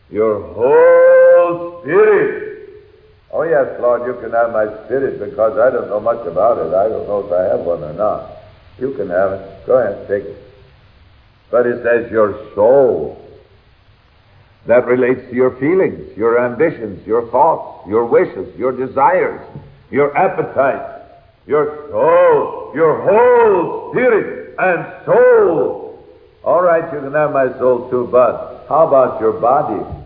Your whole spirit. Oh, yes, Lord, you can have my spirit because I don't know much about it. I don't know if I have one or not. You can have it. Go ahead, take it. But it says your soul. That relates to your feelings, your ambitions, your thoughts, your wishes, your desires, your appetite, your soul, your whole spirit and soul. All right, you can have my soul too, but how about your body?